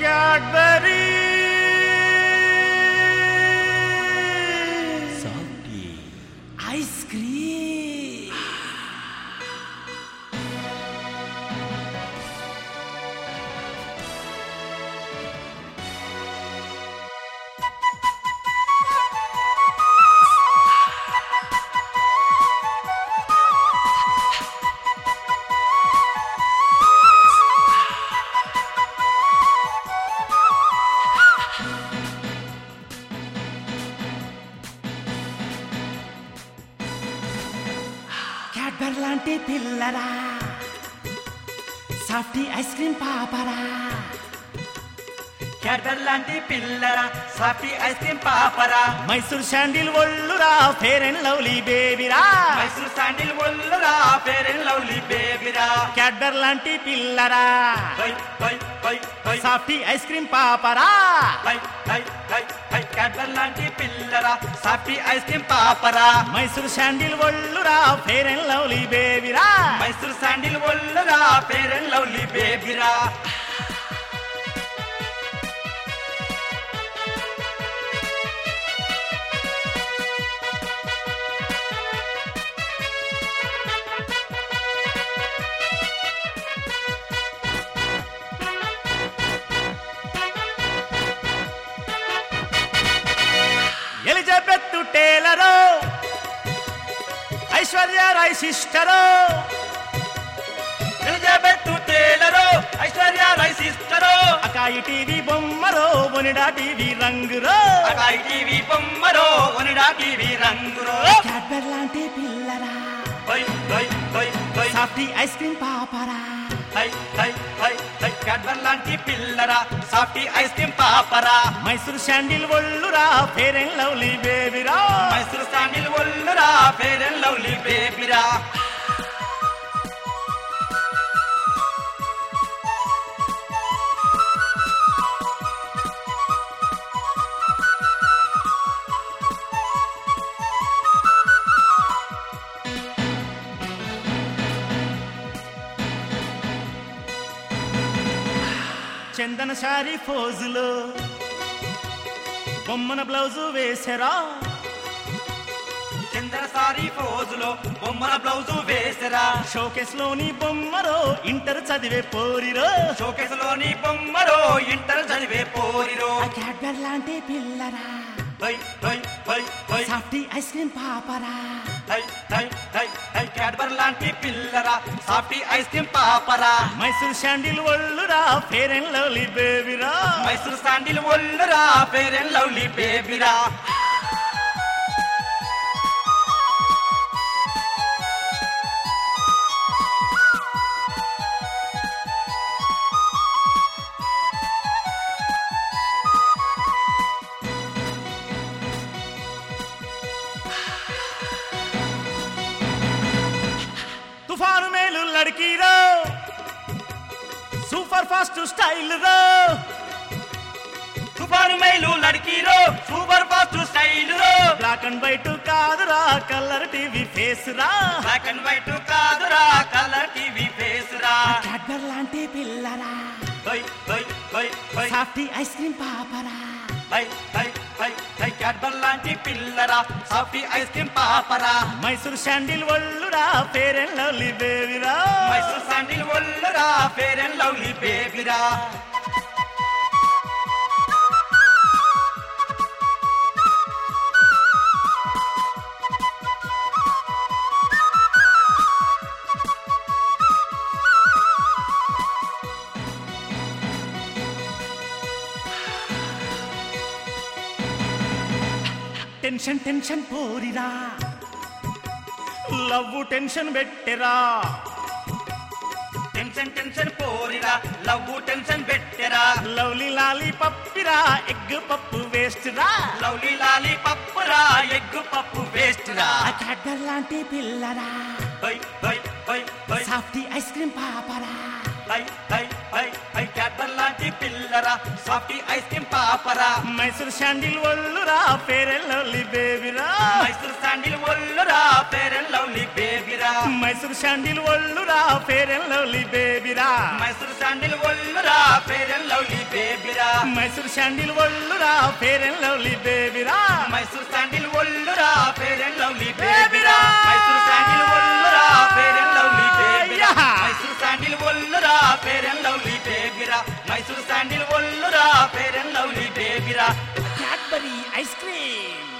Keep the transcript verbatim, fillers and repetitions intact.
Cadbury softy ice cream. Cadbury లాంటి పిల్లరా, softy ice cream పాపరా. క్యాడ్బర్ లాంటి పిల్లరా, సాఫ్టీ ఐస్ క్రీమ్ పాపరా. మైసూర్ శాండిల్ ఒళ్ళురా, ఫేర్ అండ్ లవ్లీ బేబీరా. మైసూర్ శాండిల్ ఒళ్ళురా, ఫేర్ అండ్ లవ్లీ బేబీరా. క్యాడ్బర్ లాంటి పిల్లరా, హై హై హై హై సాఫ్టీ ఐస్ క్రీమ్ పాపరా. హై హై హై హై క్యాడ్బర్ లాంటి పిల్లరా, సాఫ్టీ ఐస్ క్రీమ్ పాపరా. మైసూర్ శాండిల్ ఒళ్ళురా, ఫేర్ అండ్ లవ్లీ బేబీరా. మైసూర్ శాండిల్ ఒళ్ళురా, ఫేర్ అండ్ లవ్లీ బేబీరా. ఎలిజబెత్ టేలరో, ఐశ్వర్య రాయ్ సిస్టరో. ఎలిజబెత్ టేలరో, ఐశ్వర్య రాయ్ సిస్టరో. అకాయి టీవీ బొమ్మరో, ఒనిడా టీవీ రంగురో. అకాయి టీవీ బొమ్మరో, ఒనిడా టీవీ రంగురో. క్యాడ్బర్ లాంటి పిల్లరా, హై హై హై హై సాఫ్టీ ఐస్ క్రీమ్ పాపరా. హై హై హై హై క్యాడ్బర్ లాంటి పిల్లరా, సాఫ్టీ ఐస్ క్రీమ్ పాపరా. మైసూర్ శాండిల్ ఒళ్ళురా, ఫేర్ అండ్ లవ్లీ బేబీరా. మైసూర్ శాండిల్ ఒళ్ళురా, ఫేర్ అండ్ లవ్లీ బేబీరా. చందన శారీ ఫోజులో, బొమ్మన బ్లౌజు వేసరా. చంద్ర సారీ ఫోజులో, బొమ్మల బ్లౌజు వేసరా. షోకేస్ లోని బొమ్మరో, ఇంటర్ చదివే పోరిరో. షోకేస్ లోని బొమ్మరో, ఇంటర్ చదివే పోరిరో. క్యాడ్బర్ లాంటి పిల్లరా, హై హై హై హై సాఫ్టీ ఐస్ క్రీమ్ పాపరా. హై హై హై హై క్యాడ్బర్ లాంటి పిల్లరా, సాఫ్టీ ఐస్ క్రీమ్ పాపరా. మైసూర్ శాండిల్ ఒళ్ళురా, ఫేర్ అండ్ లవ్లీ బేబీరా. మైసూర్ శాండిల్ ఒళ్ళురా, ఫేర్ అండ్ లవ్లీ బేబీరా. తుఫాను మేలు లడికిరో, సూపర్ ఫాస్ట్ స్టైల్ రో. తుఫాను మైలు లడికిరో, సూపర్ ఫాస్ట్ స్టైల్ రో. బ్లాక్ అండ్ వైట్ కాదురా, కలర్ టీవీ ఫేస్ రా. బ్లాక్ అండ్ వైట్ కాదురా, కలర్ టీవీ ఫేస్ రా. క్యాడ్బర్ లాంటి పిల్లరా, హై హై హై హై సాఫ్టీ ఐస్ క్రీమ్ పాపరా. హై హై హై హై క్యాడ్బర్ లాంటి పిల్లరా, సాఫ్టీ ఐస్ క్రీమ్ పాపరా. మైసూర్ శాండిల్ ఒళ్ళురా, ఫేర్ అండ్ లవ్లీ బేబీరా. మైసూర్ శాండిల్ ఒళ్ళురా, ఫేర్ అండ్ లవ్లీ బేబీరా. టెన్షన్ టెన్షన్ పోరిరా, లవ్ టెన్షన్ పెట్టెరా. టెన్షన్ టెన్షన్ పోరిరా, లవ్ టెన్షన్ పెట్టెరా. లవ్లీ లాలీ పప్పిరా, ఎగ్ పప్పు వేస్ట్ రా. లవ్లీ లాలీ పప్పురా, ఎగ్గు పప్పు వేస్ట్ రా. క్యాడ్బర్ లాంటి పిల్లరా, హై హై హై హై సాఫ్టీ ఐస్ క్రీమ్ పాపరా. హై హై హై హై క్యాడ్బర్ లాంటి పిల్లరా, సాఫ్టీ ఐస్ క్రీమ్ పాపరా. మైసూర్ శాండిల్ ఒళ్ళురా, ఫేర్ అండ్ లవ్లీ బేబీరా. మైసూర్ శాండిల్ ఒళ్ళురా, ఫేర్ అండ్ లవ్లీ బేబీరా. మైసూర్ శాండిల్ ఒళ్ళురా, ఫేర్ అండ్ లవ్లీ బేబీరా. మైసూర్ శాండిల్ ఒళ్ళురా, ఫేర్ అండ్ లవ్లీ బేబీరా. మైసూర్ శాండిల్ ఒళ్ళురా ఫేర్ అండ్ లవ్లీ బేబీరా మైసూర్ శాండిల్ ఒళ్ళురా ఫేర్ అండ్ లవ్లీ బేబీరా మైసూర్ శాండిల్ ఒళ్ళురా ఫేర్ అండ్ లవ్లీ బేబీరా మైసూర్ శాండిల్ ఒళ్ళురా ఫేర్ అండ్ లవ్లీ బేబీరా మైసూర్ శాండిల్ ఒళ్ళురా ఫేర్ అండ్ లవ్లీ బేబీరా క్యాడ్బరీ ఐస్ క్రీమ్